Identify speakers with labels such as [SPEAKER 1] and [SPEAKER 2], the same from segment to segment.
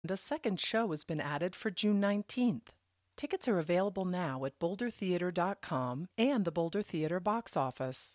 [SPEAKER 1] A second show has been added for June 19th. Tickets are available now at bouldertheater.com and the Boulder Theater box office.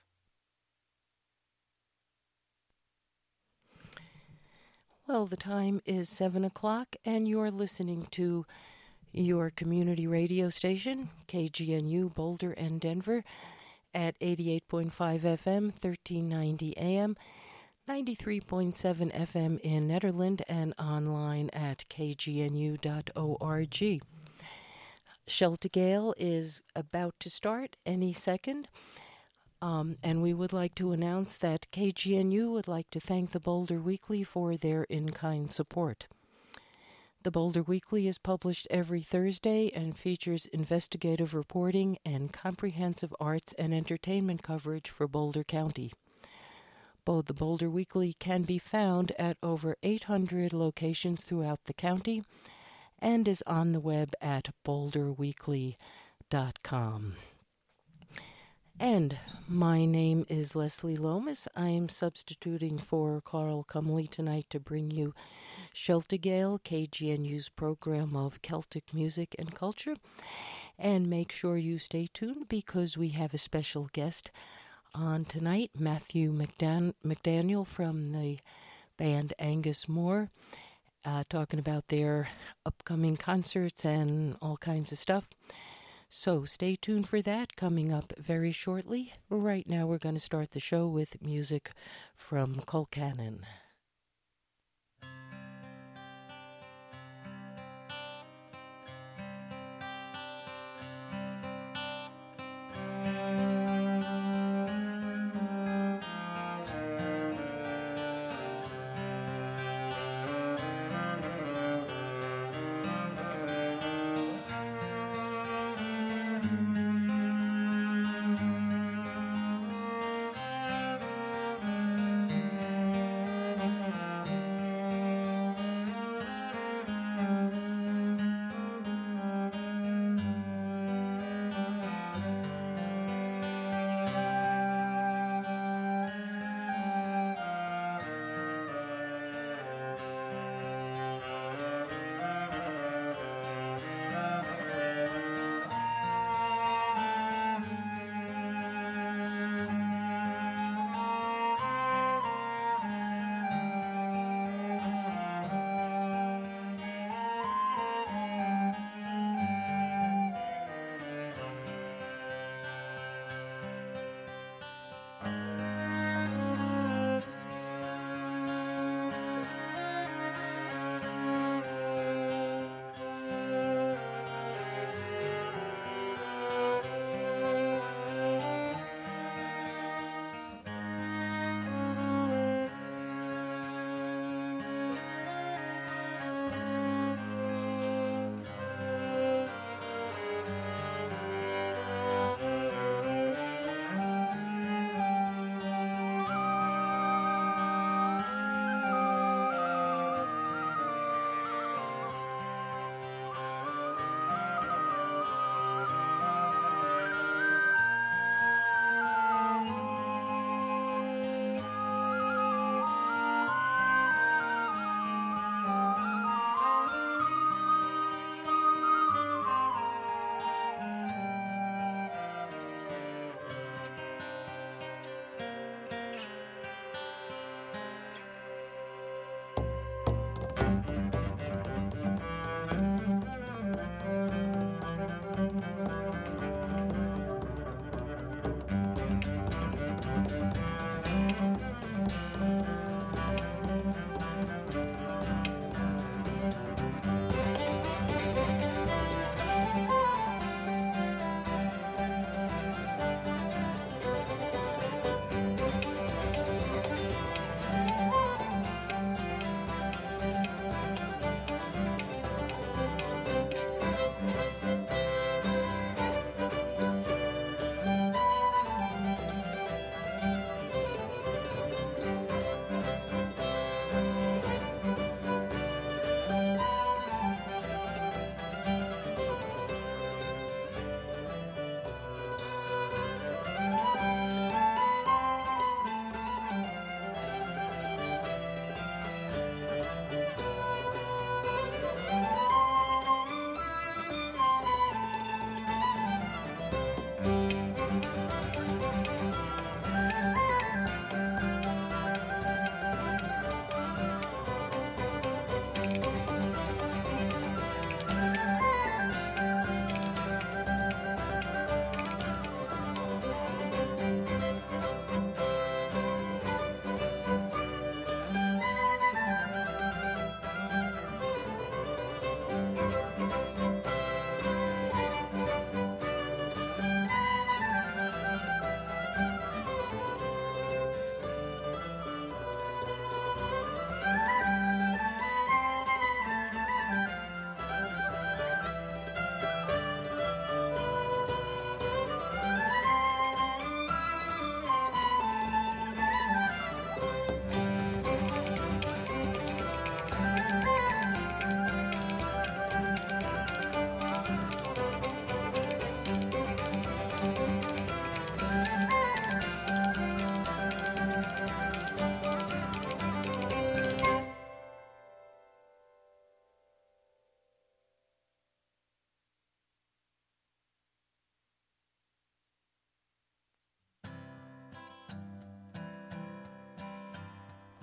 [SPEAKER 2] Well, the time is 7 o'clock, and you're listening to your community radio station, KGNU Boulder and Denver, at 88.5 FM, 1390 AM, 93.7 FM in Nederland, and online at kgnu.org. Sheltegale is about to start any second. And we would like to announce that KGNU would like to thank the Boulder Weekly for their in-kind support. The Boulder Weekly is published every Thursday and features investigative reporting and comprehensive arts and entertainment coverage for Boulder County. Both the Boulder Weekly can be found at over 800 locations throughout the county and is on the web at boulderweekly.com. And my name is Leslie Lomas. I'm substituting for Carl Cumley tonight to bring you Sheltegale, KGNU's program of Celtic music and culture. And make sure you stay tuned because we have a special guest on tonight, Matthew McDaniel from the band Angus Moore, talking about their upcoming concerts and all kinds of stuff. So stay tuned for that coming up very shortly. Right now we're going to start the show with music from Colcannon.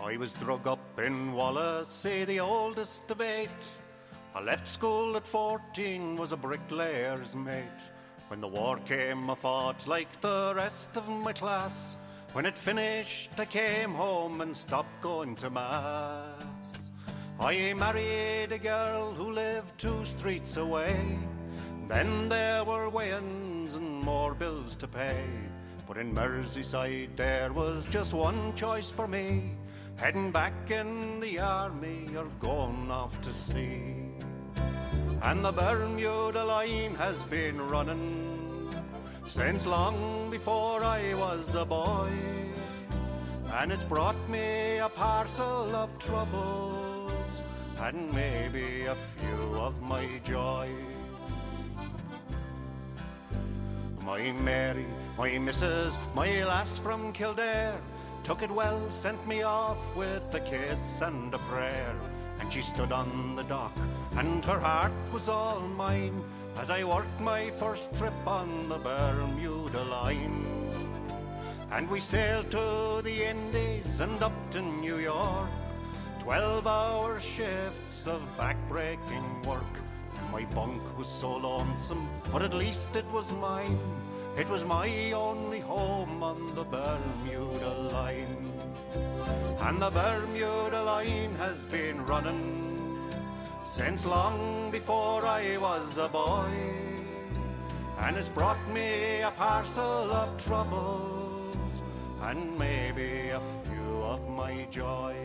[SPEAKER 3] I was drug up in Wallasey, the oldest of 8. I left school at 14, was a bricklayer's mate. When the war came, I fought like the rest of my class. When it finished, I came home and stopped going to mass. I married a girl who lived 2 streets away. Then there were weighings and more bills to pay. But in Merseyside there was just one choice for me, heading back in the army or going off to sea. And the Bermuda line has been running since long before I was a boy, and it's brought me a parcel of troubles and maybe a few of my joy. My Mary, my missus, my lass from Kildare took it well, sent me off with a kiss and a prayer. And she stood on the dock and her heart was all mine as I worked my first trip on the Bermuda line. And we sailed to the Indies and up to New York, 12-hour shifts of back-breaking work. My bunk was so lonesome, but at least it was mine. It was my only home on the Bermuda line. And the Bermuda line has been running since long before I was a boy, and it's brought me a parcel of troubles and maybe a few of my joys.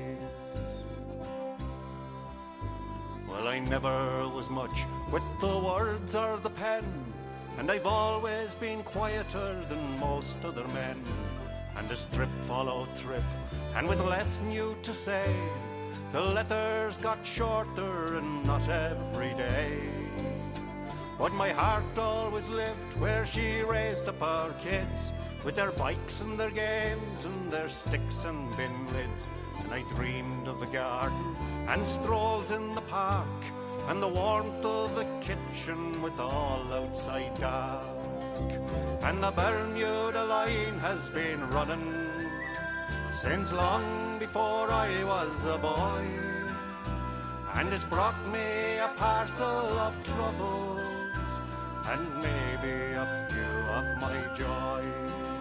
[SPEAKER 3] Well, I never was much with the words or the pen, and I've always been quieter than most other men. And as trip followed trip, and with less new to say, the letters got shorter and not every day. But my heart always lived where she raised up our kids, with their bikes and their games and their sticks and bin lids. And I dreamed of a garden and strolls in the park, and the warmth of a kitchen with all outside dark. And the Bermuda line has been running since long before I was a boy, and it's brought me a parcel of troubles and maybe a few of my joys.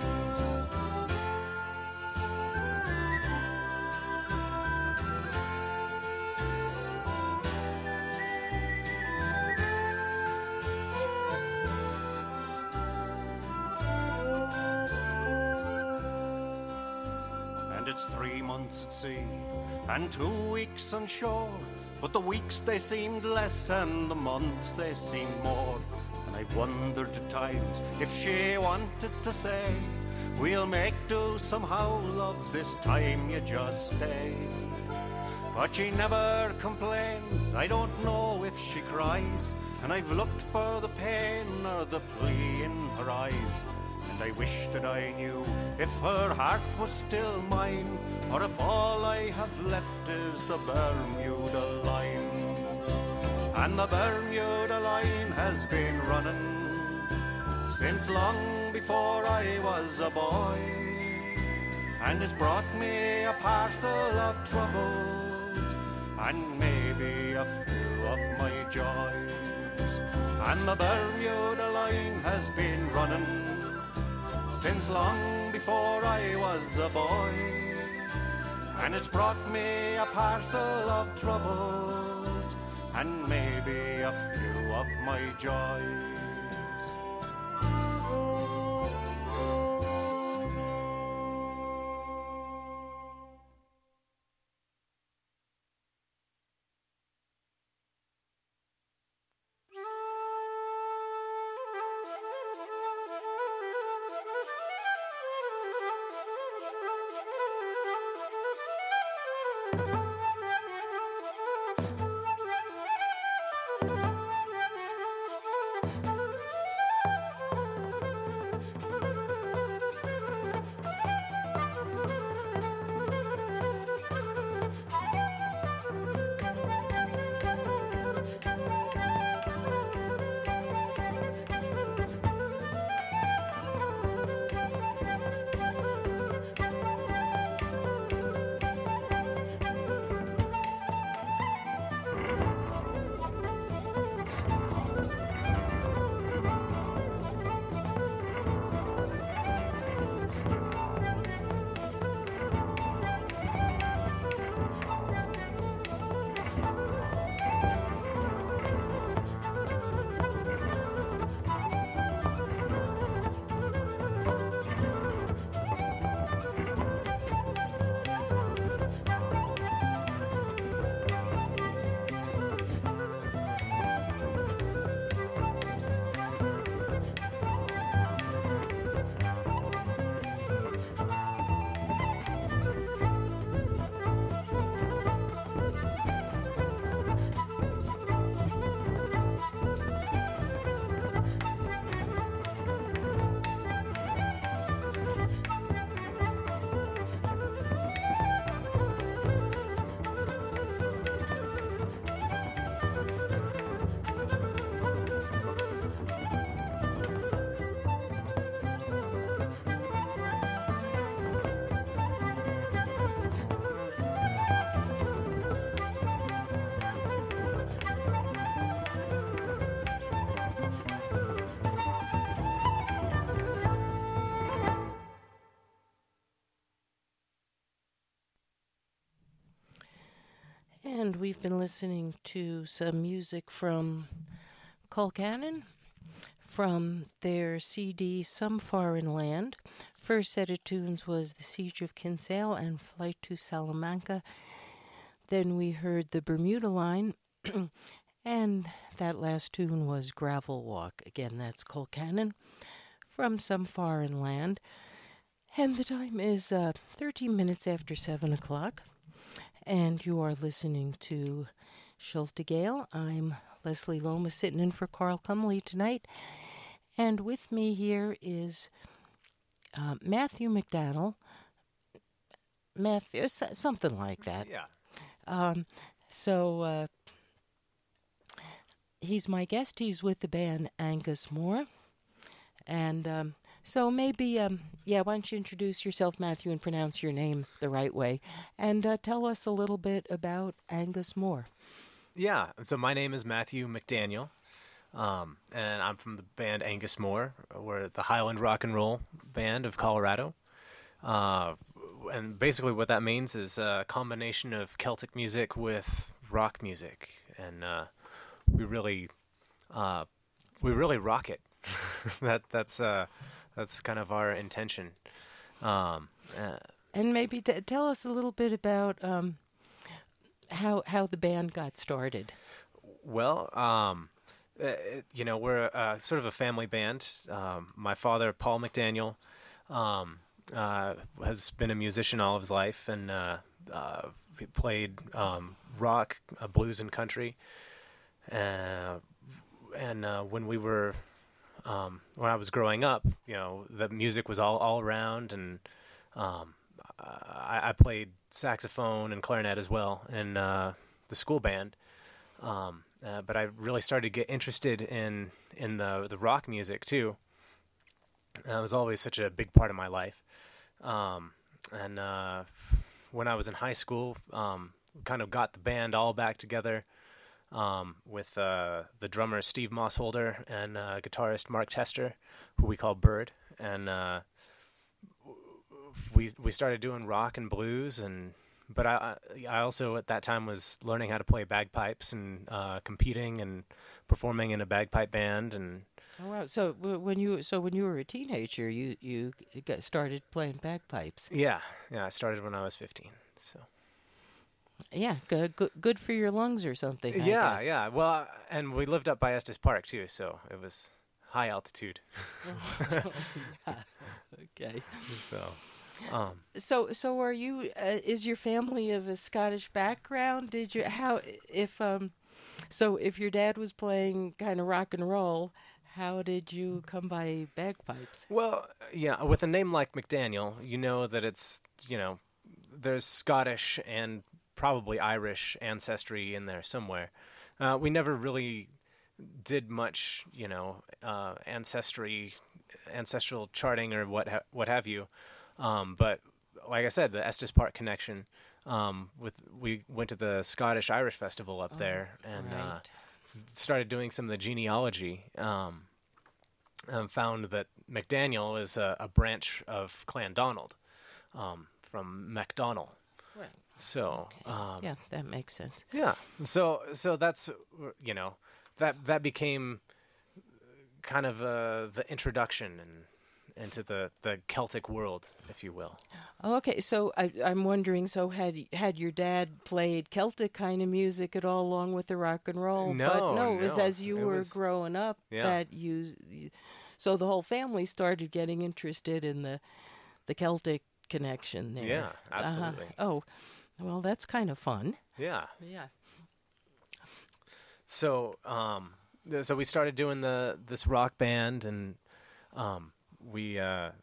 [SPEAKER 3] It's 3 months at sea and 2 weeks on shore, but the weeks they seemed less and the months they seemed more. And I've wondered at times if she wanted to say, we'll make do somehow, love, this time you just stay. But she never complains, I don't know if she cries, and I've looked for the pain or the plea in her eyes. And I wish that I knew if her heart was still mine, or if all I have left is the Bermuda line. And the Bermuda line has been running since long before I was a boy, and it's brought me a parcel of troubles and maybe a few of my joys. And the Bermuda line has been running since long before I was a boy, and it's brought me a parcel of troubles and maybe a few of my joys.
[SPEAKER 2] And we've been listening to some music from Colcannon from their CD Some Foreign Land. First set of tunes was The Siege of Kinsale and Flight to Salamanca. Then we heard The Bermuda Line, and that last tune was Gravel Walk. Again, that's Colcannon from Some Foreign Land. And the time is 13 minutes after 7 o'clock. And you are listening to Schulte Gale. I'm Leslie Lomas sitting in for Carl Cumley tonight. And with me here is Matthew McDaniel. Matthew, something like that.
[SPEAKER 4] Yeah.
[SPEAKER 2] So he's my guest. He's with the band Angus Moore. And so maybe, why don't you introduce yourself, Matthew, and pronounce your name the right way. And tell us a little bit about Angus Moore.
[SPEAKER 4] Yeah, so my name is Matthew McDaniel, and I'm from the band Angus Moore. We're the Highland Rock and Roll Band of Colorado. And basically what that means is a combination of Celtic music with rock music. And we really rock it. That's kind of our intention.
[SPEAKER 2] And maybe tell us a little bit about how the band got started.
[SPEAKER 4] Well, we're sort of a family band. My father, Paul McDaniel, has been a musician all of his life, and he played rock, blues, and country. And when we were when I was growing up, the music was all around, and I played saxophone and clarinet as well in the school band. But I really started to get interested in the rock music too. It was always such a big part of my life. And when I was in high school, kind of got the band all back together. With the drummer Steve Mossholder and guitarist Mark Tester, who we call Bird, and we started doing rock and blues, but I also at that time was learning how to play bagpipes and competing and performing in a bagpipe band. And
[SPEAKER 2] oh wow! So when you were a teenager, you started playing bagpipes.
[SPEAKER 4] Yeah, I started when I was 15. So.
[SPEAKER 2] Yeah, good for your lungs or something. I guess.
[SPEAKER 4] Yeah. Well, and we lived up by Estes Park too, so it was high altitude.
[SPEAKER 2] Yeah. Okay. So are you? Is your family of a Scottish background? Did you if your dad was playing kind of rock and roll, how did you come by bagpipes?
[SPEAKER 4] Well, yeah, with a name like McDaniel, you know that it's there's Scottish and probably Irish ancestry in there somewhere. We never really did much, ancestral charting or what have you. But like I said, the Estes Park connection. We went to the Scottish Irish Festival up there and started doing some of the genealogy. Found that McDaniel is a branch of Clan Donald, from MacDonald.
[SPEAKER 2] Right.
[SPEAKER 4] So,
[SPEAKER 2] yeah, that makes sense.
[SPEAKER 4] Yeah. So that's, that became kind of the introduction into the Celtic world, if you will.
[SPEAKER 2] Oh, okay. So I'm wondering, so had your dad played Celtic kind of music at all along with the rock and roll?
[SPEAKER 4] No,
[SPEAKER 2] it was as you were growing up that so the whole family started getting interested in the Celtic connection there.
[SPEAKER 4] Yeah, absolutely.
[SPEAKER 2] Oh, well, that's kind of fun.
[SPEAKER 4] Yeah.
[SPEAKER 2] Yeah.
[SPEAKER 4] So we started doing this rock band, and we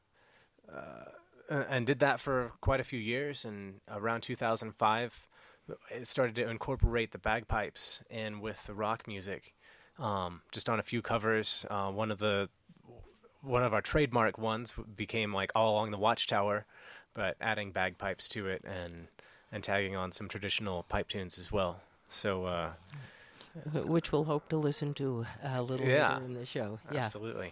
[SPEAKER 4] and did that for quite a few years. And around 2005, it started to incorporate the bagpipes in with the rock music, just on a few covers. One of our trademark ones became like All Along the Watchtower, but adding bagpipes to it and tagging on some traditional pipe tunes as well. So,
[SPEAKER 2] which we'll hope to listen to a little later in the show. Yeah,
[SPEAKER 4] absolutely.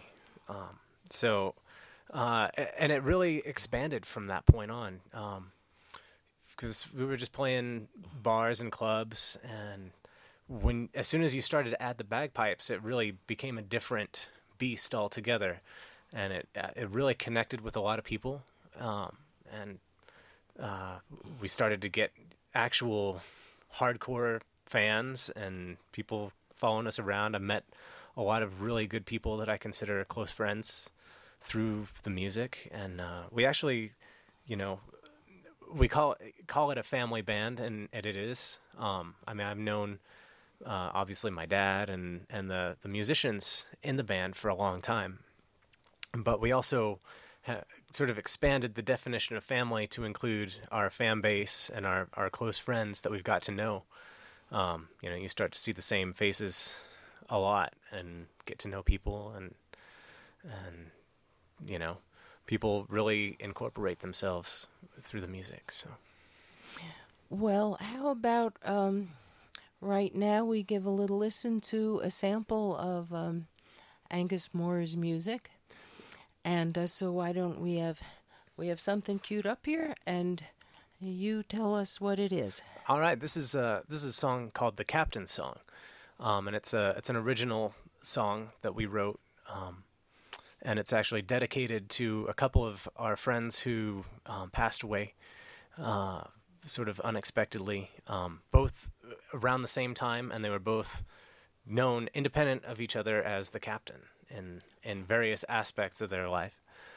[SPEAKER 4] And it really expanded from that point on. because we were just playing bars and clubs, and as soon as you started to add the bagpipes, it really became a different beast altogether, and it really connected with a lot of people, and we started to get actual hardcore fans and people following us around. I met a lot of really good people that I consider close friends through the music, and we actually, we call it a family band, and it is. I mean, I've known obviously my dad and the musicians in the band for a long time, but we also sort of expanded the definition of family to include our fan base and our close friends that we've got to know. You start to see the same faces a lot and get to know people, and people really incorporate themselves through the music. So,
[SPEAKER 2] well, how about right now we give a little listen to a sample of Angus Moore's music, and so why don't we have something queued up here, and you tell us what it is.
[SPEAKER 4] All right, this is a song called "The Captain's Song," and it's an original song that we wrote. And it's actually dedicated to a couple of our friends who passed away sort of unexpectedly, both around the same time, and they were both known independent of each other as the Captain in various aspects of their life.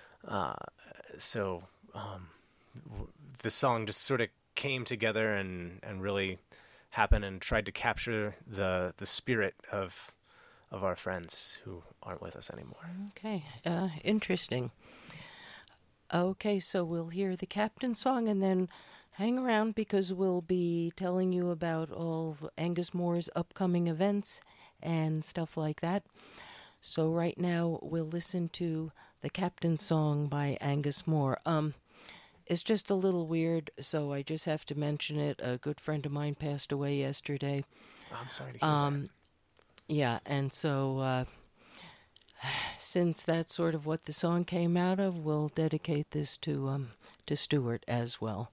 [SPEAKER 4] So this song just sort of came together and really happened and tried to capture the spirit of our friends who aren't with us anymore.
[SPEAKER 2] Okay, interesting. Okay, so we'll hear the Captain's Song, and then hang around because we'll be telling you about all of Angus Moore's upcoming events and stuff like that. So right now we'll listen to the Captain's Song by Angus Moore. It's just a little weird, so I just have to mention it. A good friend of mine passed away yesterday.
[SPEAKER 4] I'm sorry to hear that.
[SPEAKER 2] Yeah, and so since that's sort of what the song came out of, we'll dedicate this to Stuart as well.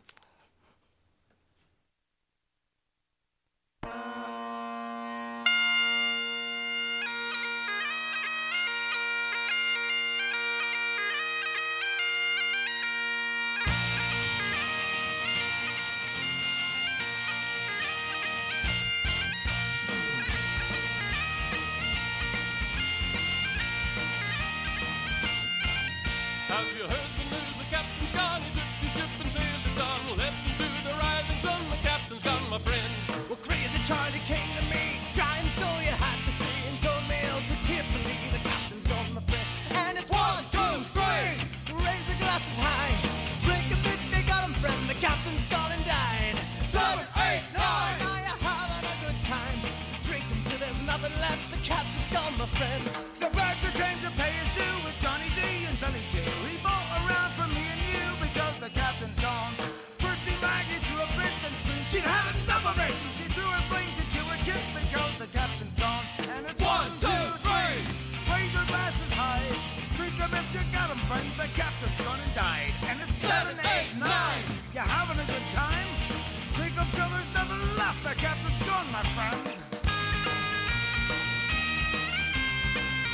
[SPEAKER 5] Have you heard the news? The captain's gone. He took the ship and sailed it on. Left him to the rising sun. The captain's gone, my friend.
[SPEAKER 6] Well, crazy Charlie came to me, crying so you had to see, and told me oh so tearfully, the captain's gone, my friend. And it's 1, 2, 3, raise the glasses high, drink a bit, they got him, friend. The captain's gone and died. 7, 8, 9, now you're having a good time. Drink 'em till there's nothing left. The captain's gone, my friends. So Bertha came to pay his due with Johnny D and Billy too. He bought around for me and you because the captain's gone. First he Maggie threw a fit and screamed she'd had enough of it. She threw her flings into a kiss because the captain's gone. And it's 1, 2, 3, raise your glasses high. Drink 'em if you got 'em, friends. The captain's gone and died. And it's 7, 8, 9, you having a good time? Drink 'em till there's nothing left. The captain's gone, my friends.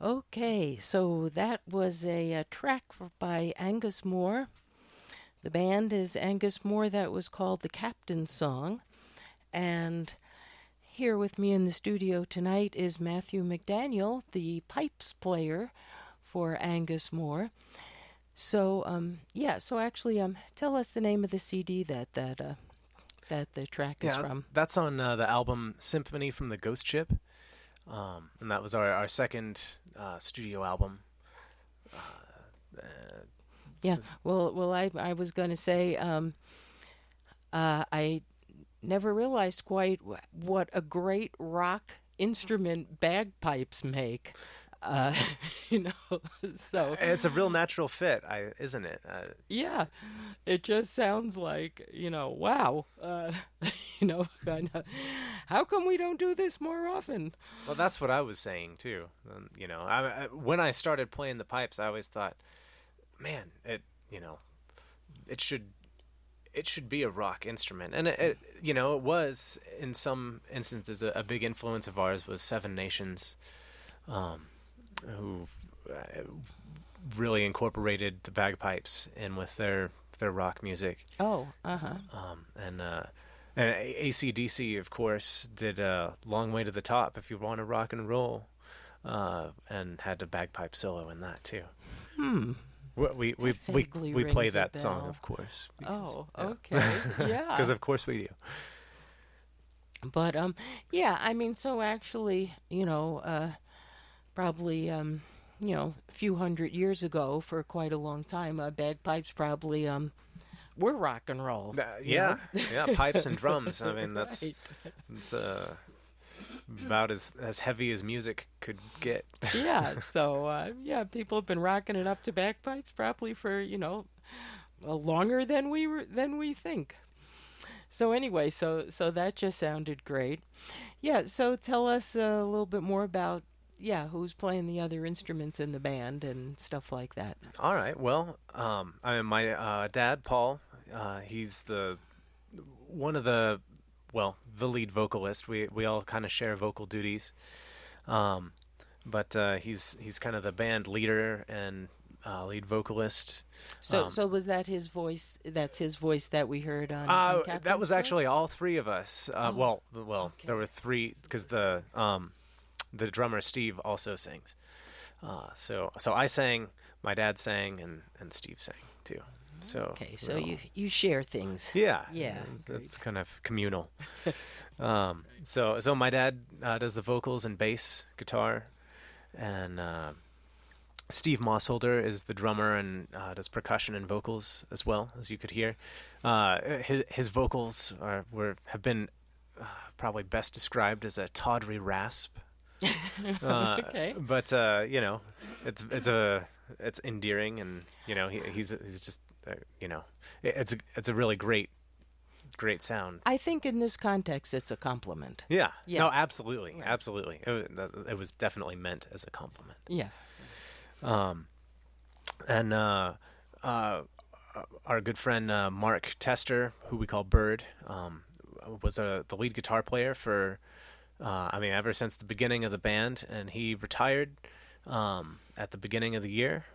[SPEAKER 2] Okay, so that was a track by Angus Moore. The band is Angus Moore. That was called The Captain's Song. And here with me in the studio tonight is Matthew McDaniel, the pipes player for Angus Moore. So, tell us the name of the CD that the track is from.
[SPEAKER 4] That's on the album Symphony from the Ghost Ship. And that was our second studio album.
[SPEAKER 2] I was going to say, I never realized quite what a great rock instrument bagpipes make. So
[SPEAKER 4] it's a real natural fit, isn't it?
[SPEAKER 2] Yeah, it just sounds like, wow, kind of, how come we don't do this more often?
[SPEAKER 4] Well, that's what I was saying too. When I started playing the pipes, I always thought, man, it should be a rock instrument, and it was in some instances a big influence of ours was Seven Nations, who really incorporated the bagpipes in with their rock music.
[SPEAKER 2] Oh,
[SPEAKER 4] And AC/DC, of course, did "Long Way to the Top" if you want to rock and roll, and had a bagpipe solo in that too. We play that song, of course.
[SPEAKER 2] Because, okay, yeah.
[SPEAKER 4] Because of course we do.
[SPEAKER 2] But so actually, probably a few hundred years ago, for quite a long time, bagpipes probably were rock and roll.
[SPEAKER 4] Yeah, pipes and drums. I mean, that's
[SPEAKER 2] right.
[SPEAKER 4] It's about as heavy as music could get.
[SPEAKER 2] Yeah, so people have been rocking it up to bagpipes probably for longer than we think. So anyway, so that just sounded great. Yeah, so tell us a little bit more about who's playing the other instruments in the band and stuff like that.
[SPEAKER 4] All right. Well, my dad, Paul, he's the lead vocalist. We all kind of share vocal duties, but he's kind of the band leader and lead vocalist.
[SPEAKER 2] So was that his voice? That's his voice that we heard on Captain's
[SPEAKER 4] that was
[SPEAKER 2] Voice?
[SPEAKER 4] Actually all three of us. Okay. There were three because the drummer Steve also sings. So I sang, my dad sang, and Steve sang too. So
[SPEAKER 2] okay, so you share things.
[SPEAKER 4] Yeah.
[SPEAKER 2] That's
[SPEAKER 4] It's kind of communal. So my dad does the vocals and bass, guitar, and Steve Mossholder is the drummer and does percussion and vocals as well, as you could hear. His vocals have been probably best described as a tawdry rasp.
[SPEAKER 2] Okay.
[SPEAKER 4] But it's endearing, and he's just it's a really great sound.
[SPEAKER 2] I think in this context it's a compliment.
[SPEAKER 4] Yeah.
[SPEAKER 2] Yeah.
[SPEAKER 4] No, absolutely. Right. Absolutely. It was definitely meant as a compliment.
[SPEAKER 2] Yeah.
[SPEAKER 4] And our good friend Mark Tester, who we call Bird, was the lead guitar player for ever since the beginning of the band, and he retired at the beginning of the year.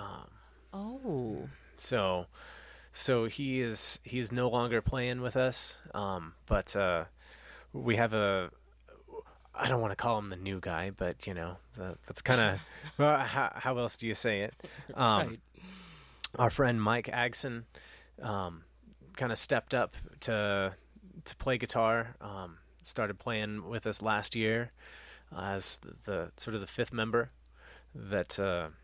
[SPEAKER 4] So he is no longer playing with us, but we have I don't want to call him the new guy, but that's kind of how else do you say it?
[SPEAKER 2] Right.
[SPEAKER 4] Our friend Mike Agson kind of stepped up to play guitar. Started playing with us last year as the sort of the fifth member that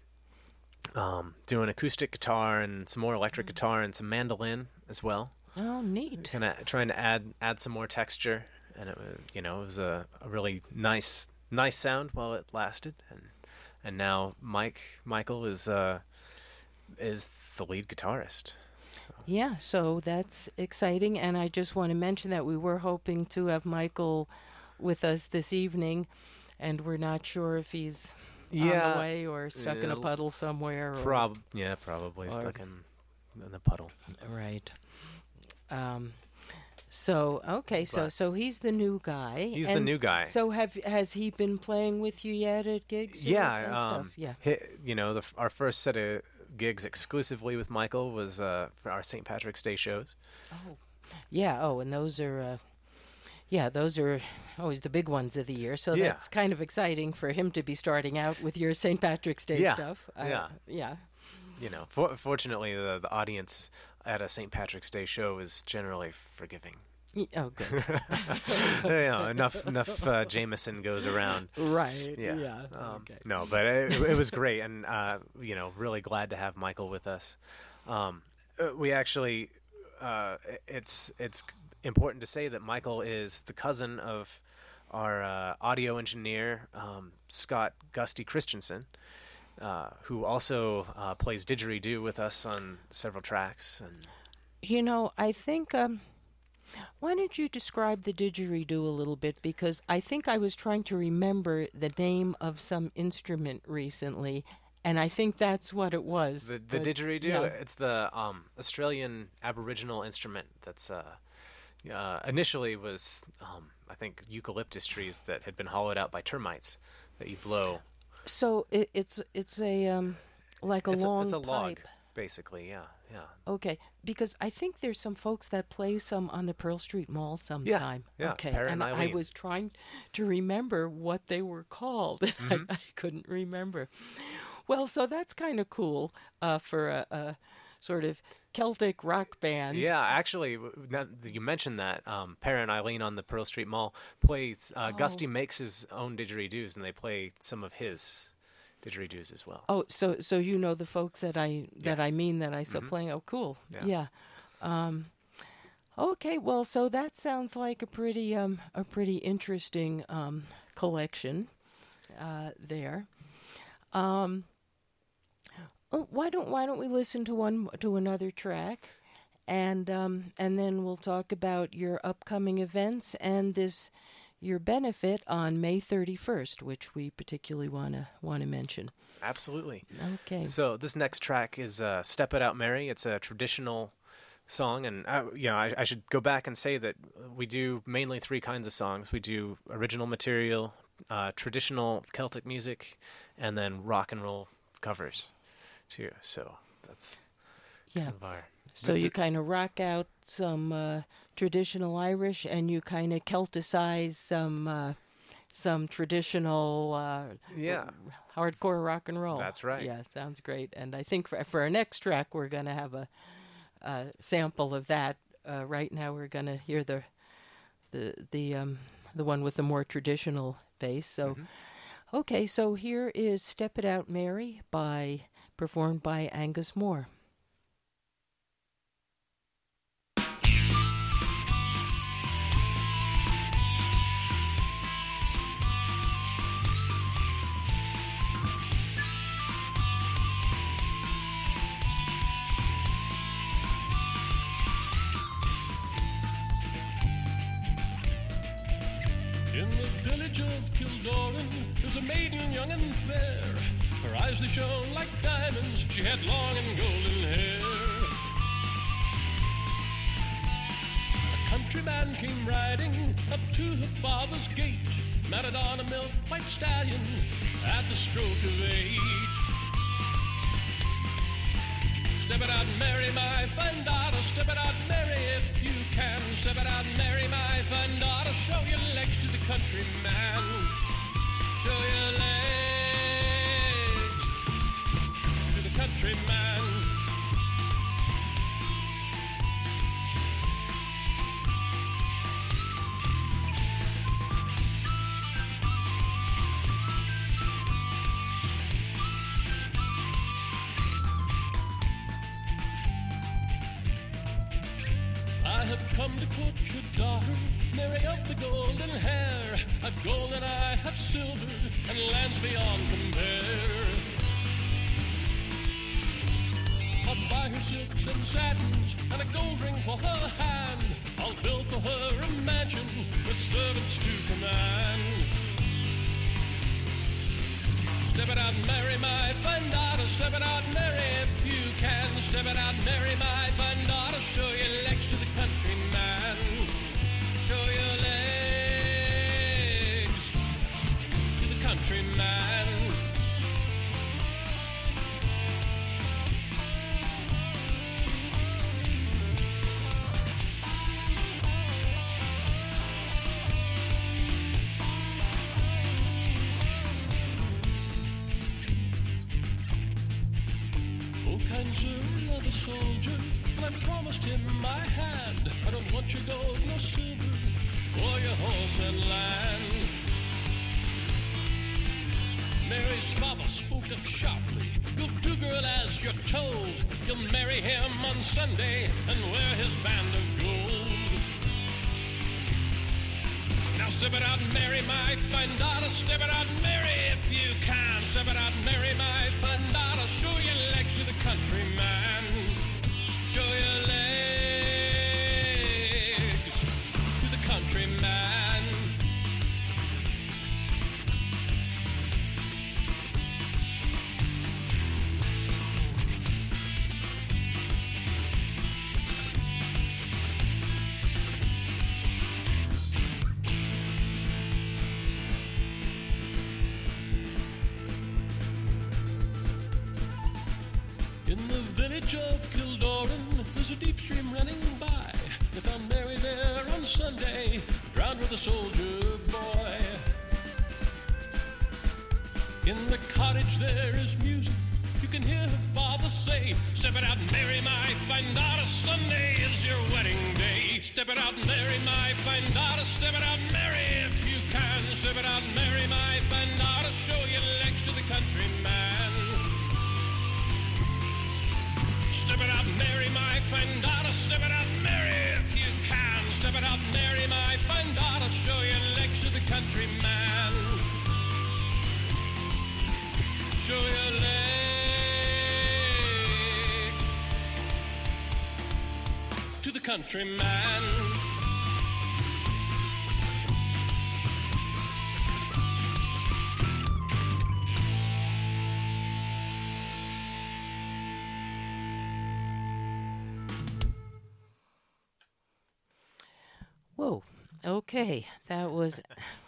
[SPEAKER 4] doing acoustic guitar and some more electric guitar and some mandolin as well.
[SPEAKER 2] Oh, neat.
[SPEAKER 4] Kind of trying to add some more texture, and it was a really nice sound while it lasted, and now Michael is the lead guitarist. So.
[SPEAKER 2] Yeah, so that's exciting, and I just want to mention that we were hoping to have Michael with us this evening, and we're not sure if he's on the way or stuck in a puddle somewhere.
[SPEAKER 4] Probably stuck in the puddle.
[SPEAKER 2] Right. So okay, so he's the new guy.
[SPEAKER 4] He's the new guy.
[SPEAKER 2] So has he been playing with you yet at gigs? and stuff? Yeah.
[SPEAKER 4] Our first set of gigs exclusively with Michael was for our St. Patrick's Day shows.
[SPEAKER 2] Oh, yeah. Oh, and those are always the big ones of the year. So that's kind of exciting for him to be starting out with your St. Patrick's Day stuff. Yeah.
[SPEAKER 4] Fortunately, the audience at a St. Patrick's Day show is generally forgiving.
[SPEAKER 2] Oh, good.
[SPEAKER 4] Enough Jameson goes around.
[SPEAKER 2] Right.
[SPEAKER 4] Yeah.
[SPEAKER 2] Okay.
[SPEAKER 4] No, but it was great, and really glad to have Michael with us. We actually, it's important to say that Michael is the cousin of our audio engineer, Scott Gusty Christensen, who also plays didgeridoo with us on several tracks. And
[SPEAKER 2] I think. Why don't you describe the didgeridoo a little bit? Because I think I was trying to remember the name of some instrument recently, and I think that's what it was.
[SPEAKER 4] The didgeridoo, it's the Australian Aboriginal instrument that's initially was, I think, eucalyptus trees that had been hollowed out by termites that you blow.
[SPEAKER 2] So it's a like a long
[SPEAKER 4] it's a
[SPEAKER 2] pipe.
[SPEAKER 4] log, basically, yeah.
[SPEAKER 2] Okay, because I think there's some folks that play some on the Pearl Street Mall sometime.
[SPEAKER 4] Yeah,
[SPEAKER 2] okay,
[SPEAKER 4] Parrot
[SPEAKER 2] and
[SPEAKER 4] and
[SPEAKER 2] I
[SPEAKER 4] Eileen.
[SPEAKER 2] was trying to remember what they were called.
[SPEAKER 4] Mm-hmm.
[SPEAKER 2] I couldn't remember. Well, so that's kind of cool for a sort of Celtic rock band.
[SPEAKER 4] Yeah, actually, now that you mentioned that, Parrot and Eileen on the Pearl Street Mall plays, Gusty makes his own didgeridoos, and they play some of his didgeridoos as well.
[SPEAKER 2] Oh, so the folks that I mean that I saw
[SPEAKER 4] Mm-hmm.
[SPEAKER 2] playing. Oh, cool.
[SPEAKER 4] Yeah.
[SPEAKER 2] Okay, well, so that sounds like a pretty interesting collection there. Why don't we listen to another track, and then we'll talk about your upcoming events and your benefit on May 31st, which we particularly want to mention.
[SPEAKER 4] Absolutely.
[SPEAKER 2] Okay.
[SPEAKER 4] So this next track is "Step It Out, Mary." It's a traditional song, and I should go back and say that we do mainly three kinds of songs. We do original material, traditional Celtic music, and then rock and roll covers too. So that's kind of our.
[SPEAKER 2] So you kind of rock out some traditional Irish, and you kind of Celticize some traditional hardcore rock and roll.
[SPEAKER 4] That's right.
[SPEAKER 2] Yeah, sounds great. And I think for our next track, we're going to have a sample of that. Right now, we're going to hear the one with the more traditional bass. So, Okay, so here is "Step It Out, Mary" performed by Angus Moore.
[SPEAKER 5] In the village of Kildoran, there's a maiden young and fair. Her eyes they shone like diamonds, she had long and golden hair. A countryman came riding up to her father's gate, mounted on a milk-white stallion at the stroke of 8. Step it out, Mary, my fine daughter. Step it out, Mary, if you can. Step it out, Mary, my fine daughter. Show your legs to the countryman. Show your legs to the countryman. I have come to court your daughter, Mary of the golden hair. I've gold and I have silver, and lands beyond compare. I'll buy her silks and satins, and a gold ring for her hand. I'll build for her a mansion, with servants to command. Step it out, Mary, my fine daughter. Step it out, Mary, if you can. Step it out, Mary, my fine daughter. Show your legs to the countryman. loser of a soldier, and I promised him my hand. I don't want your gold nor silver, or your horse and land. Mary's father spoke up sharply. You'll do, girl, as you're told. You'll marry him on Sunday and wear his band of gold. Now step it out and marry my fine daughter. Step it out and marry if you can. Step it out and marry my fine daughter. Show your legs to the countryman. Show your legs to the countryman. In the village of Kildoran, there's a deep stream running by. They found Mary there on Sunday, drowned with a soldier boy. In the cottage there is music. You can hear her father say, step it out and marry my fine daughter. Sunday is your wedding day. Step it out and marry my fine daughter. Step it out and marry if you can. Step it out and marry my fine daughter. Show your legs to the countryman. Step it out and marry my fine daughter. Step it out and marry if you can. Step it out and marry my fine daughter. Show your legs to the countryman. Show your legs to the countryman.
[SPEAKER 2] Whoa. Okay, that was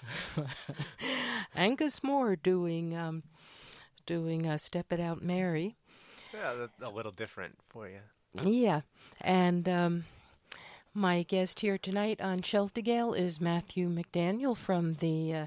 [SPEAKER 2] Angus Moore doing "Step It Out, Mary."
[SPEAKER 4] Yeah, that's a little different for you.
[SPEAKER 2] Yeah, and my guest here tonight on Sheltigale is Matthew McDaniel from the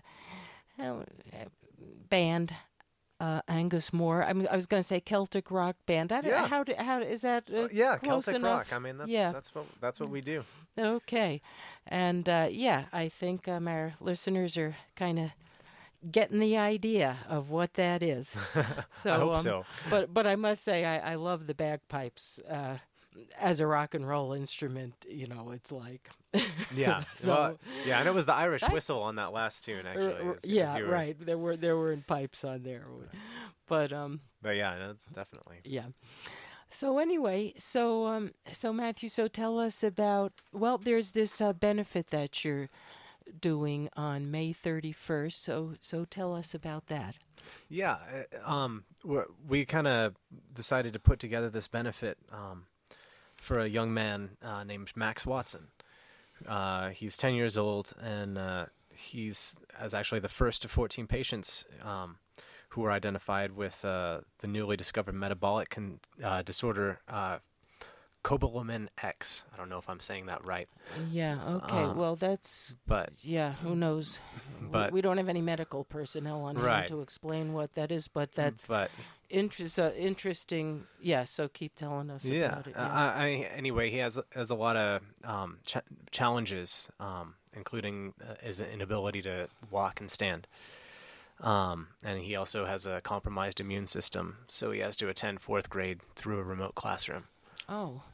[SPEAKER 2] band Angus Moore. I was going to say Celtic rock band.
[SPEAKER 4] Yeah.
[SPEAKER 2] How is that?
[SPEAKER 4] Yeah,
[SPEAKER 2] close
[SPEAKER 4] Celtic
[SPEAKER 2] enough?
[SPEAKER 4] rock. I mean,
[SPEAKER 2] Yeah.
[SPEAKER 4] that's what we do.
[SPEAKER 2] Okay, and I think our listeners are kind of getting the idea of what that is. So,
[SPEAKER 4] I hope so.
[SPEAKER 2] But I must say I love the bagpipes as a rock and roll instrument. You know, it's like
[SPEAKER 4] Yeah.
[SPEAKER 2] So-
[SPEAKER 4] Well, yeah, and it was the Irish whistle on that last tune, actually. as you were-
[SPEAKER 2] right. There were pipes on there, but
[SPEAKER 4] But yeah, no, it's definitely.
[SPEAKER 2] yeah. So anyway, so Matthew, so tell us about. Well, there's this benefit that you're doing on May 31st. So tell us about that.
[SPEAKER 4] Yeah, we kind of decided to put together this benefit for a young man named Max Watson. He's 10 years old, and he's actually the first of 14 patients who were identified with the newly discovered metabolic disorder, cobalamin X. I don't know if I'm saying that right.
[SPEAKER 2] Yeah. Okay. Well, that's.
[SPEAKER 4] But
[SPEAKER 2] Yeah. Who knows?
[SPEAKER 4] But-
[SPEAKER 2] we don't have any medical personnel on hand
[SPEAKER 4] Right.
[SPEAKER 2] to explain what that is, but that's
[SPEAKER 4] but
[SPEAKER 2] interesting. Yeah. So keep telling us
[SPEAKER 4] yeah,
[SPEAKER 2] about it.
[SPEAKER 4] anyway, he has a lot of challenges, including his inability to walk and stand. And he also has a compromised immune system, so he has to attend 4th grade through a remote classroom.
[SPEAKER 2] Oh.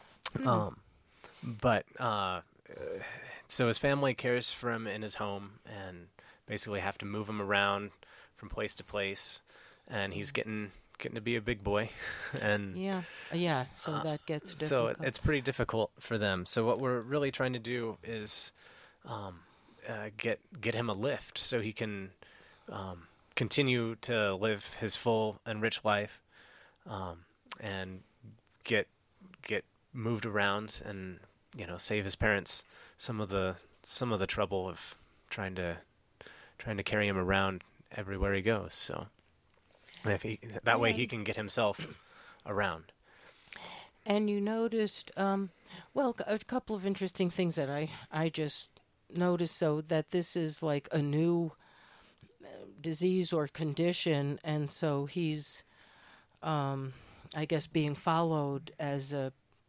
[SPEAKER 4] But so his family cares for him in his home and basically have to move him around from place to place, and he's getting to be a big boy, and
[SPEAKER 2] Yeah. Yeah. So that gets
[SPEAKER 4] so
[SPEAKER 2] difficult.
[SPEAKER 4] it's pretty difficult for them. So what we're really trying to do is get him a lift so he can continue to live his full and rich life, and get moved around, and save his parents some of the trouble of trying to carry him around everywhere he goes. So that way he can get himself around.
[SPEAKER 2] And you noticed, well, a couple of interesting things that I just noticed. So that this is like a new disease or condition, and so he's I guess, being followed as a,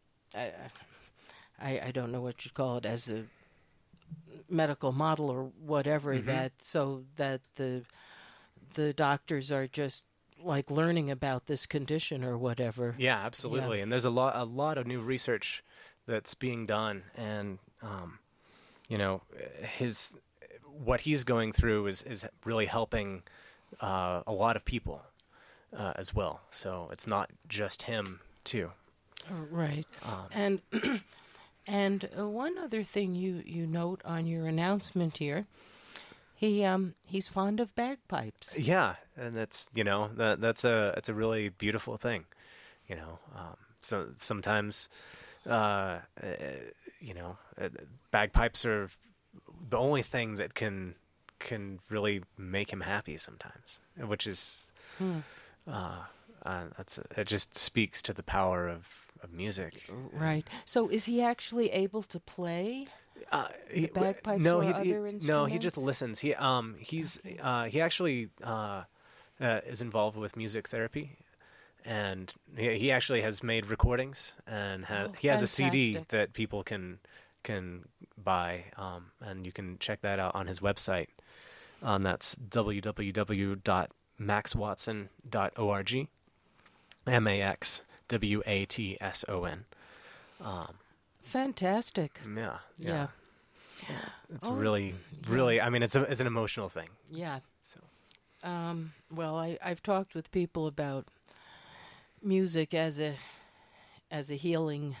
[SPEAKER 2] I don't know what you'd call it, as a medical model or whatever, that so that the doctors are just like learning about this condition or whatever.
[SPEAKER 4] Yeah, absolutely.
[SPEAKER 2] Yeah.
[SPEAKER 4] And there's a lot of new research that's being done, and what he's going through is really helping a lot of people as well. So it's not just him too.
[SPEAKER 2] Right. And and one other thing you note on your announcement here, he's fond of bagpipes.
[SPEAKER 4] Yeah, and that's that's a really beautiful thing. So sometimes bagpipes are the only thing that can really make him happy sometimes, which is it just speaks to the power of music.
[SPEAKER 2] Right. So is he actually able to play the bagpipes
[SPEAKER 4] no,
[SPEAKER 2] or
[SPEAKER 4] he,
[SPEAKER 2] other instruments?
[SPEAKER 4] No, he just listens. He actually is involved with music therapy, and he actually has made recordings, and he has a CD
[SPEAKER 2] fantastic.
[SPEAKER 4] that people can buy, and you can check that out on his website. That's www.maxwatson.org. MAXWATSON.
[SPEAKER 2] Fantastic.
[SPEAKER 4] Yeah. It's really. I mean, it's an emotional thing.
[SPEAKER 2] Yeah.
[SPEAKER 4] So.
[SPEAKER 2] Well, I've talked with people about music as a healing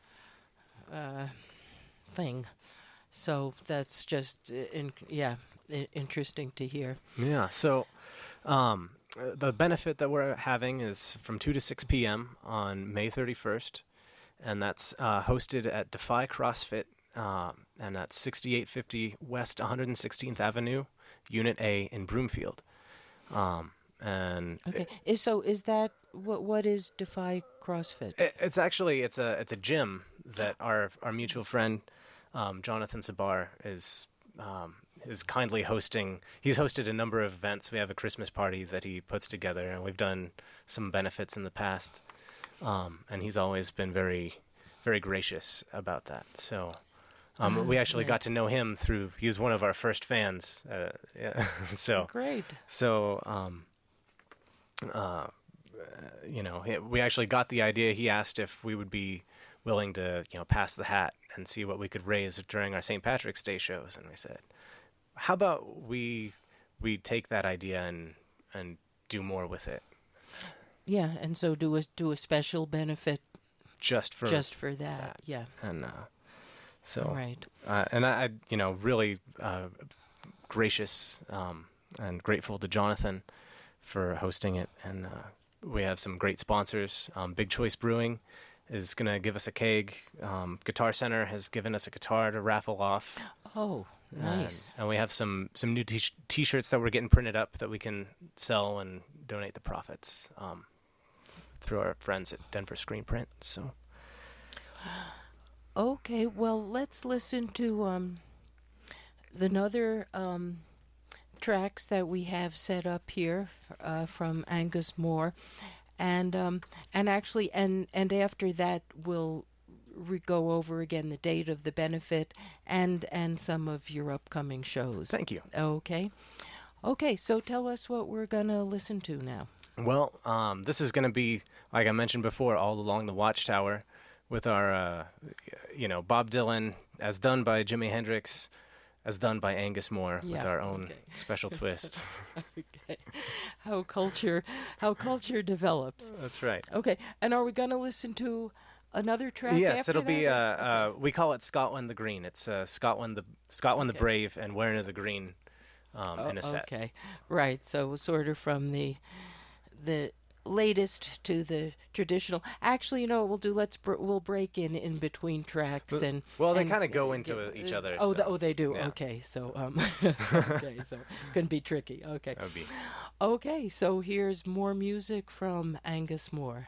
[SPEAKER 2] thing, so that's just interesting to hear.
[SPEAKER 4] Yeah. So, the benefit that we're having is from 2 to 6 p.m. on May 31st, and that's hosted at Defy CrossFit, and that's 6850 West 116th Avenue, Unit A in Broomfield. And
[SPEAKER 2] Okay. So is that what is Defy CrossFit?
[SPEAKER 4] it's actually it's a gym that our mutual friend Jonathan Sabar is kindly hosting. He's hosted a number of events. We have a Christmas party that he puts together, and we've done some benefits in the past. And he's always been very, very gracious about that. So we actually got to know him through. He was one of our first fans. So
[SPEAKER 2] Great.
[SPEAKER 4] So we actually got the idea. He asked if we would be willing to pass the hat and see what we could raise during our St. Patrick's Day shows, and we said, how about we take that idea and do more with it?
[SPEAKER 2] Yeah, and so do a special benefit
[SPEAKER 4] Just for
[SPEAKER 2] that. Yeah.
[SPEAKER 4] And so
[SPEAKER 2] Right.
[SPEAKER 4] And I really gracious and grateful to Jonathan for hosting it, and we have some great sponsors. Big Choice Brewing is going to give us a keg. Guitar Center has given us a guitar to raffle off.
[SPEAKER 2] Oh, nice.
[SPEAKER 4] And we have some new T-shirts that we're getting printed up that we can sell and donate the profits through our friends at Denver Screen Print. So,
[SPEAKER 2] Okay, well, let's listen to another tracks that we have set up here from Angus Moore, and actually after that we'll go over again the date of the benefit and some of your upcoming shows.
[SPEAKER 4] thank you.
[SPEAKER 2] Okay, so tell us what we're gonna listen to now.
[SPEAKER 4] Well, this is going to be, like I mentioned before, All Along the Watchtower with our, Bob Dylan, as done by Jimi Hendrix, as done by Angus Moore, with
[SPEAKER 2] Yeah,
[SPEAKER 4] our own
[SPEAKER 2] okay.
[SPEAKER 4] special twist.
[SPEAKER 2] Okay, how culture develops.
[SPEAKER 4] That's right.
[SPEAKER 2] Okay, and are we gonna listen to another track?
[SPEAKER 4] Yes,
[SPEAKER 2] after
[SPEAKER 4] it'll be.
[SPEAKER 2] that?
[SPEAKER 4] We call it Scotland the Green. It's Scotland the Brave and Werner the Green in a set.
[SPEAKER 2] Okay, right. So sort of from the latest to the traditional. Actually, you know what we'll do? We'll break in between tracks and.
[SPEAKER 4] Well, they
[SPEAKER 2] and-
[SPEAKER 4] kind of go into each other.
[SPEAKER 2] Oh,
[SPEAKER 4] so,
[SPEAKER 2] they do.
[SPEAKER 4] yeah.
[SPEAKER 2] Okay, so okay, so can be tricky. Okay,
[SPEAKER 4] That would be.
[SPEAKER 2] okay. So here's more music from Angus Moore.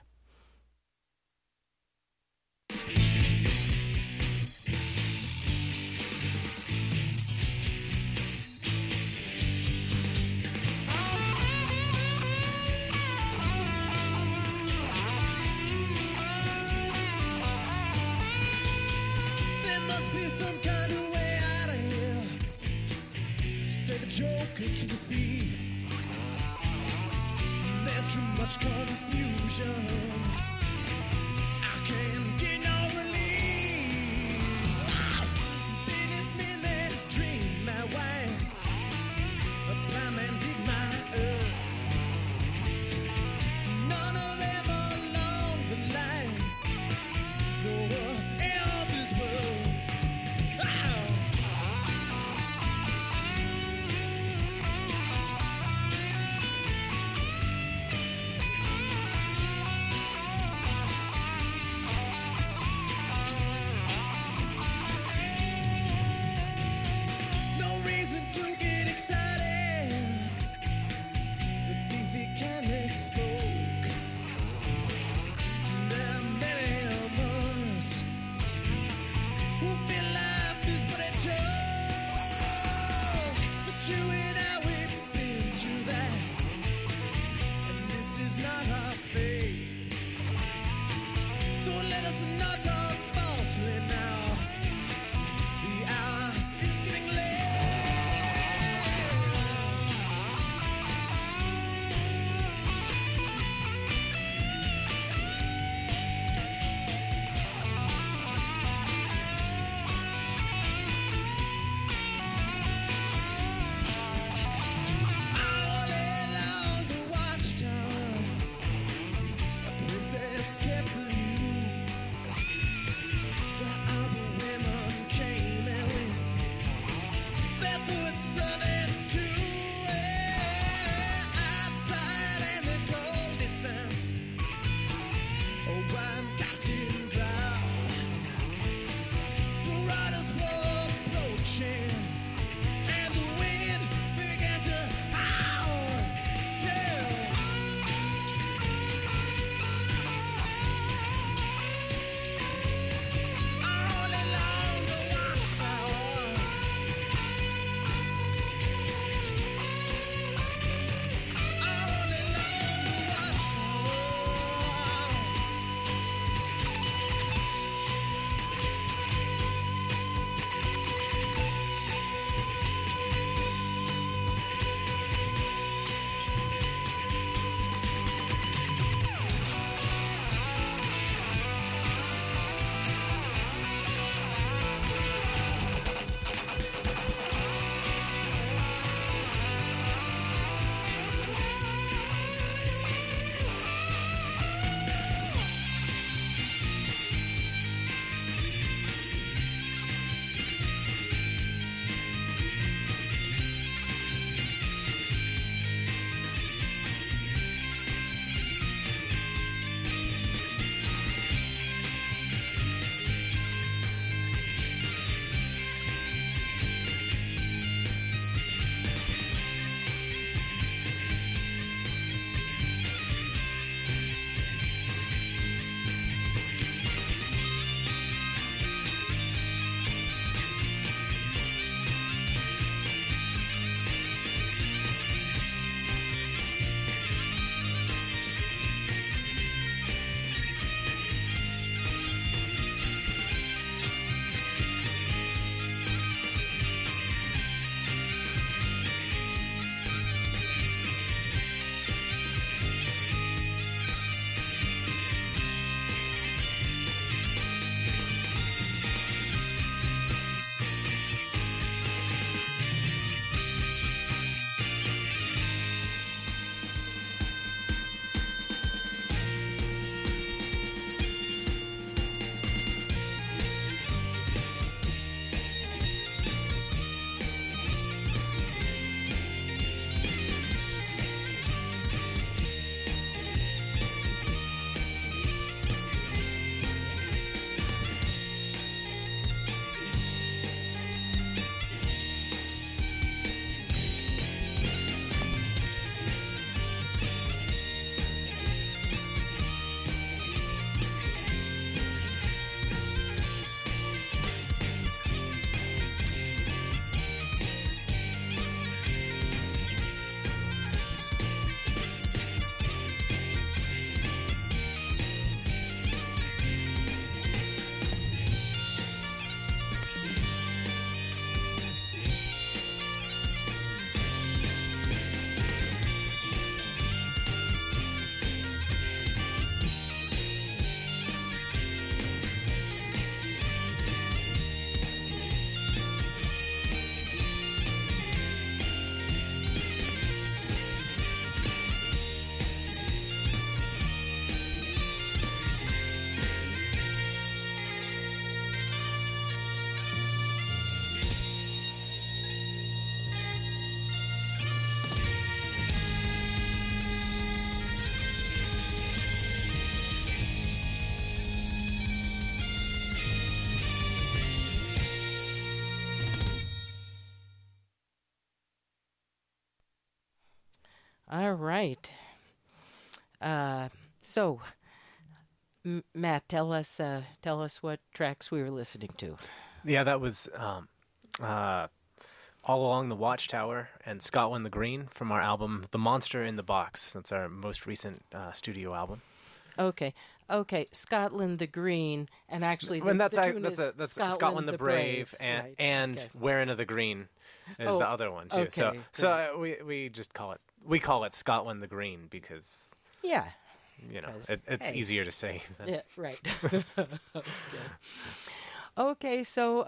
[SPEAKER 6] Thank must be some kind of way out of here. Say the joker to the thief. There's too much confusion. I can't get no relief. Businessmen that drink my wine. A blind man dig my earth. None of them along the line. No of this world. No reason to get excited. The thief he kindly spoke. There are many of us who feel life is but a joke. But you and I, we've been through that, and this is not our fate. So let us not talk falsely now. The hour is getting late.
[SPEAKER 2] All right. So, Matt, tell us what tracks we were listening to.
[SPEAKER 4] Yeah, that was All Along the Watchtower and Scotland the Green from our album The Monster in the Box. That's our most recent studio album.
[SPEAKER 2] Okay. Scotland the Green, and actually,
[SPEAKER 4] that's
[SPEAKER 2] tune
[SPEAKER 4] that's
[SPEAKER 2] is
[SPEAKER 4] Scotland the Brave,
[SPEAKER 2] right.
[SPEAKER 4] and
[SPEAKER 2] Okay.
[SPEAKER 4] Wearing of the Green is the other one too.
[SPEAKER 2] Okay,
[SPEAKER 4] We just call it Scotland the Green because
[SPEAKER 2] Yeah.
[SPEAKER 4] it's
[SPEAKER 2] hey.
[SPEAKER 4] easier to say. Than,
[SPEAKER 2] Yeah. Right. Okay.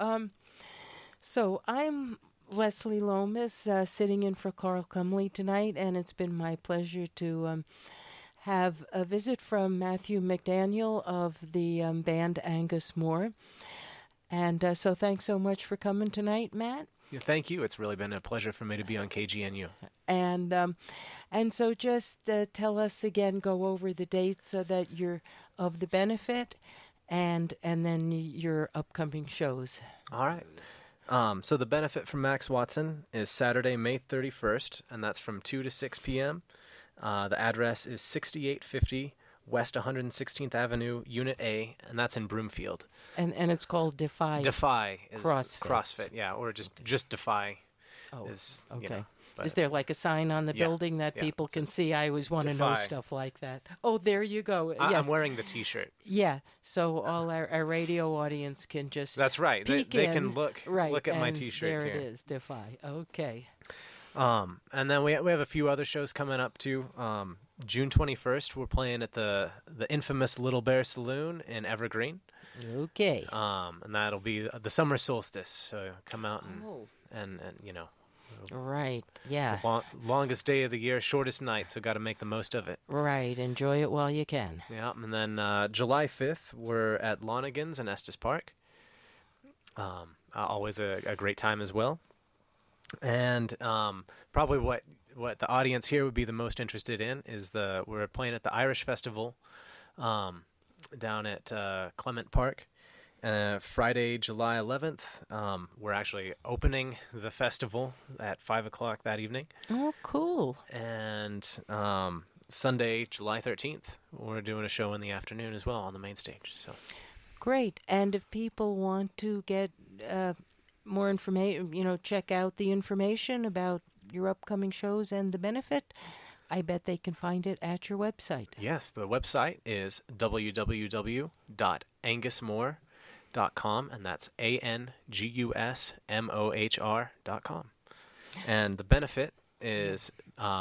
[SPEAKER 2] So I'm Leslie Lomas, sitting in for Carl Cumley tonight, and it's been my pleasure to have a visit from Matthew McDaniel of the band Angus Moore. And so thanks so much for coming tonight, Matt.
[SPEAKER 4] Yeah, thank you. It's really been a pleasure for me to be on KGNU.
[SPEAKER 2] And so just tell us again, go over the dates so that you're of the benefit and then your upcoming shows.
[SPEAKER 4] All right. So the benefit from Max Watson is Saturday, May 31st, and that's from 2 to 6 p.m. The address is 6850 West 116th Avenue, Unit A, and that's in Broomfield.
[SPEAKER 2] And it's called Defy.
[SPEAKER 4] Defy is
[SPEAKER 2] CrossFit.
[SPEAKER 4] yeah, or just Defy.
[SPEAKER 2] Oh,
[SPEAKER 4] is,
[SPEAKER 2] okay. Is there like a sign on the building that people can see? I always want to know stuff like that. Oh, there you go. Yes.
[SPEAKER 4] I'm wearing the T-shirt.
[SPEAKER 2] Yeah, so all our radio audience can just
[SPEAKER 4] That's right. They can look at my T-shirt
[SPEAKER 2] there
[SPEAKER 4] here.
[SPEAKER 2] It is, Defy. Okay.
[SPEAKER 4] And then we have a few other shows coming up too. June 21st, we're playing at the infamous Little Bear Saloon in Evergreen.
[SPEAKER 2] Okay.
[SPEAKER 4] And that'll be the summer solstice. So come out and
[SPEAKER 2] Right. Yeah.
[SPEAKER 4] longest day of the year, shortest night. So got to make the most of it.
[SPEAKER 2] Right. Enjoy it while you can.
[SPEAKER 4] Yeah. And then July 5th, we're at Lonigan's in Estes Park. Always a great time as well. And probably what the audience here would be the most interested in is we're playing at the Irish Festival down at Clement Park. Friday, July 11th, we're actually opening the festival at 5 o'clock that evening.
[SPEAKER 2] Oh, cool.
[SPEAKER 4] And Sunday, July 13th, we're doing a show in the afternoon as well on the main stage. So
[SPEAKER 2] Great. And if people want to get more information, check out the information about your upcoming shows and the benefit, I bet they can find it at your website.
[SPEAKER 4] yes, the website is www.angusmohr.com, and that's ANGUSMOHR.com. And the benefit is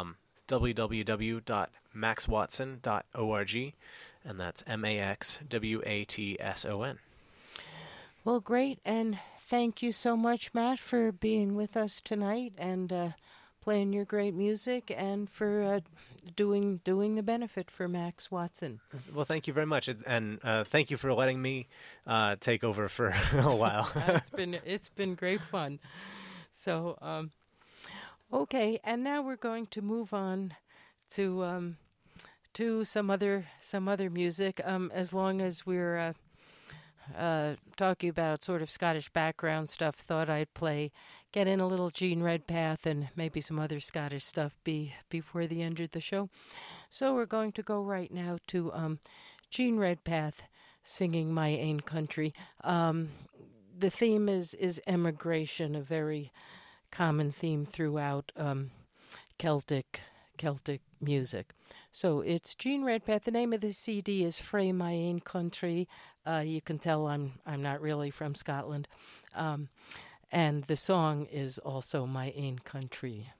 [SPEAKER 4] www.maxwatson.org, and that's MAXWATSON.
[SPEAKER 2] Well, great. And thank you so much, Matt, for being with us tonight and playing your great music and for doing the benefit for Max Watson.
[SPEAKER 4] Well, thank you very much, and thank you for letting me take over for a while.
[SPEAKER 2] It's been great fun. So, okay, and now we're going to move on to some other music. As long as we're talking about sort of Scottish background stuff, thought I'd get in a little Gene Redpath and maybe some other Scottish stuff before the end of the show. So we're going to go right now to Gene Redpath singing My Ain Country. The theme is emigration, a very common theme throughout Celtic music. So it's Gene Redpath. The name of the CD is Frae My Ain Country. You can tell I'm not really from Scotland. And the song is also My Ain Country.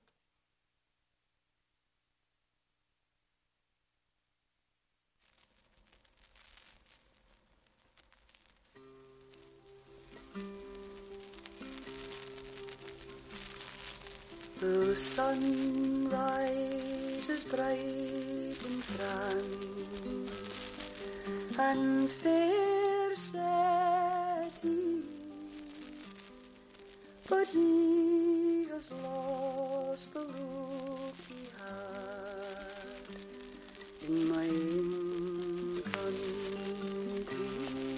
[SPEAKER 7] The sun rises bright in France, and fair sets he, but he has lost the look he had in my own country.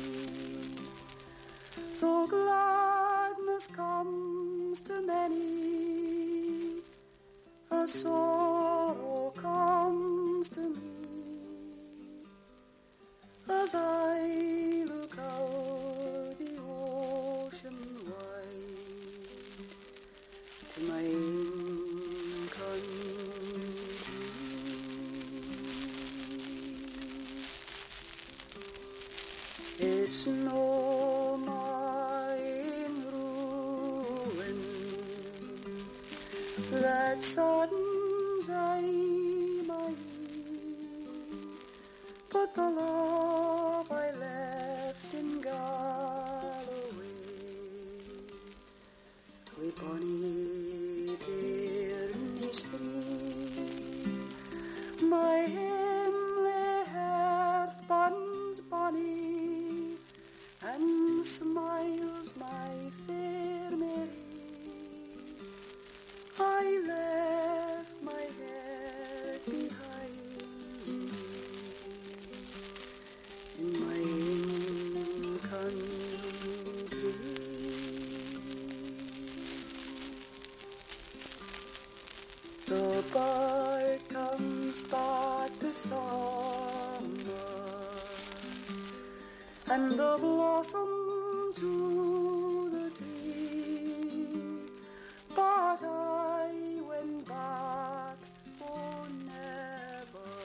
[SPEAKER 7] Though gladness comes to many, a sorrow my own country. It's no mine ruin that saddens I my, but the love I left in Galloway, we bonny Bairnie Street, my himly hearth burns bonny, and smiles my fair Mary. I left my heart behind me in my own country. The bird comes back to summer, and the blossom to the tree, but I went back, oh never,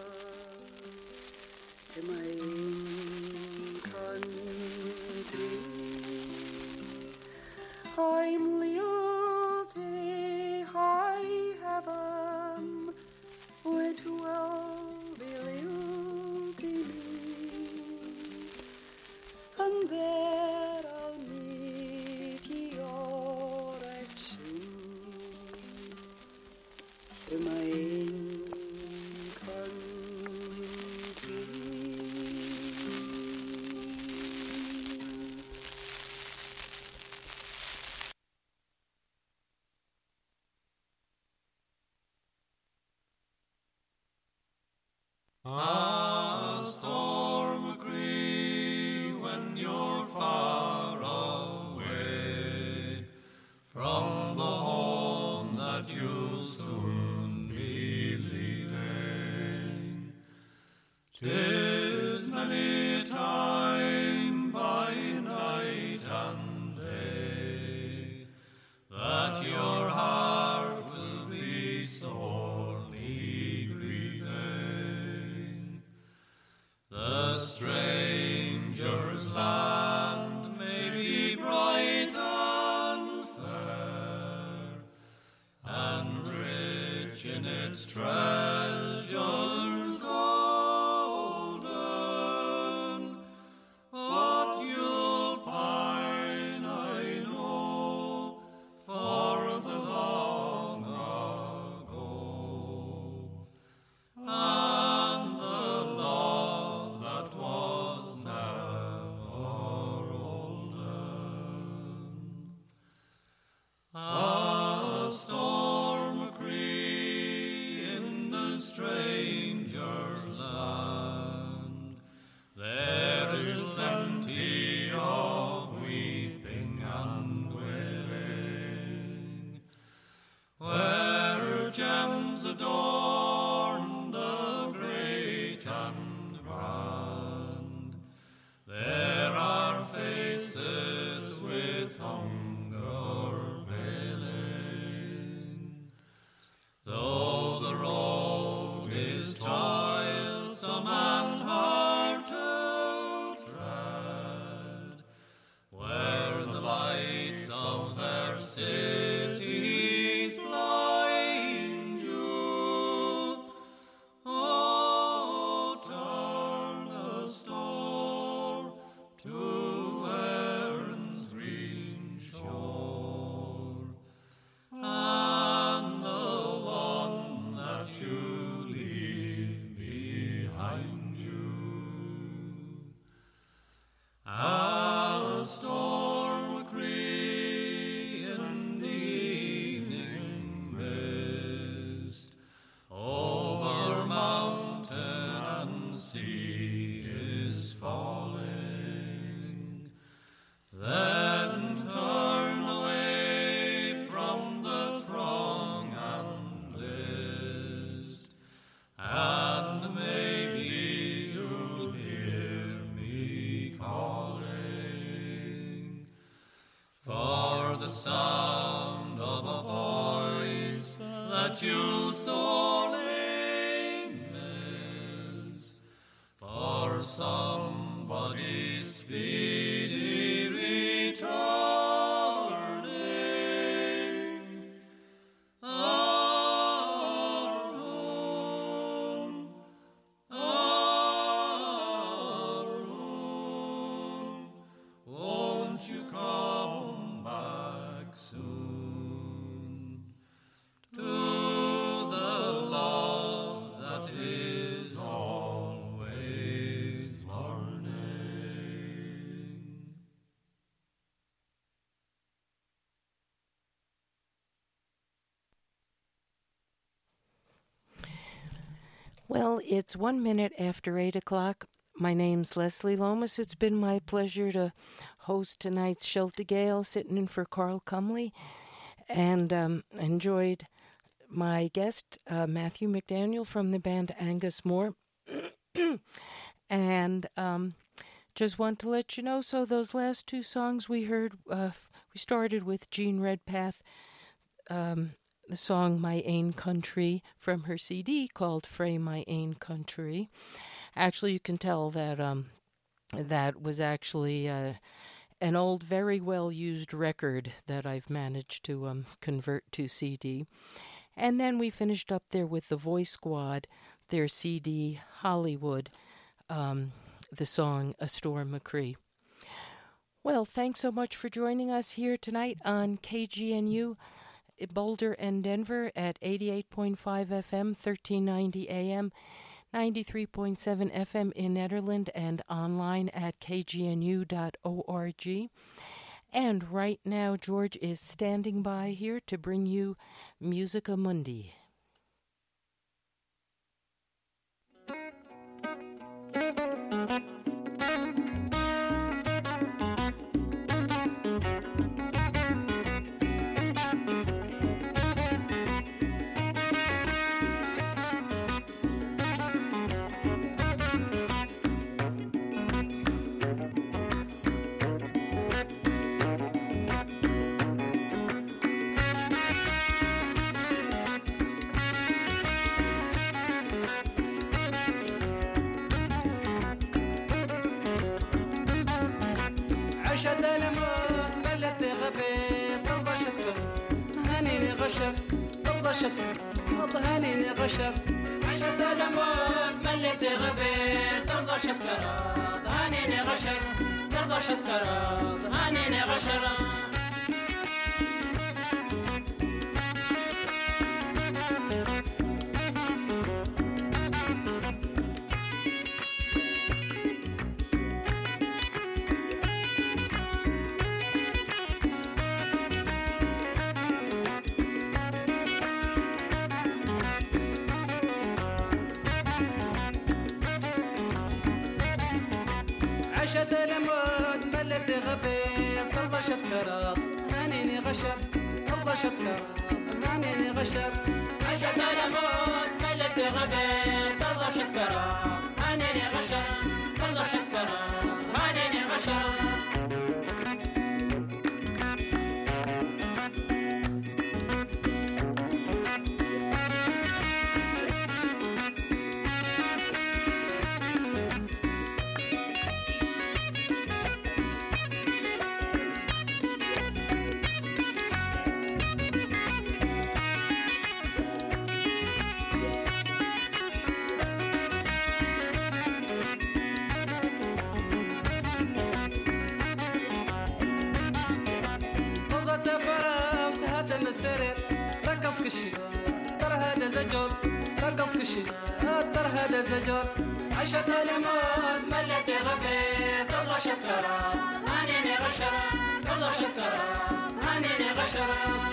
[SPEAKER 7] to my own country. I'm lealty high heaven, which will be lealty me, and there I'll meet ye all right soon, to my own country.
[SPEAKER 5] Ah, storm agree when you're far away from the home that you'll soon be leaving. 'Tis many a time by night and day that your heart will be sorely grieving. The stranger's land may be bright and fair, and rich in its treasures golden, but you'll pine, I know, for the long ago, and the love that was never olden. A storm agree in the stranger's land. There is plenty of weeping and wailing, where gems adorn the great and grand. There are faces with hunger veiling, though the road is toilsome and hard to tread, where the lights of their cities blind you. Oh, turn the storm to Erin's green shore, and the one that you leave behind you. A storm agree in the evening mist, over mountain and sea is falling. Then turn away from the throng and list, and maybe you'll hear me calling, for the sound of a voice that you'll so nameless for somebody's speedy returning. Our own, won't you come back soon to the love that is always burning?
[SPEAKER 2] Well, it's 1 minute after 8 o'clock. My name's Leslie Lomas. It's been my pleasure to host tonight's Shelter Gale, sitting in for Carl Cumley, and enjoyed my guest, Matthew McDaniel from the band Angus Moore. And just want to let you know, so those last two songs we heard, we started with Jean Redpath, the song My Ain Country from her CD called Frae My Ain Country. Actually, you can tell that that was actually an old, very well-used record that I've managed to convert to CD. And then we finished up there with the Voice Squad, their CD Hollywood, the song A Storm McCree. Well, thanks so much for joining us here tonight on KGNU, Boulder and Denver at 88.5 FM, 1390 AM, 93.7 FM in Nederland, and online at kgnu.org. And right now, George is standing by here to bring you Musica Mundi.
[SPEAKER 8] عشت الموت ملت غبير ترضى شتكر هانيني غشر ترضى شتكر هانيني غشر عشت الموت ملت غبير ترضى شتكر هانيني غشر ترضى شتكر هانيني غشر عشت الموت ملت غبير ترضى شتكر هانيني غشر ترضى شتكر هانيني غشر عشت الموت ملت غبير ترضى شتكر هانيني غشر ترضى شتكر هانيني غشر رقص كشي ترى هذا زجر رقص كشي ترى هذا زجر عشت الموت ملت غبير ترضى شتكرا هانيني غشرا ترضى شتكرا هانيني غشرا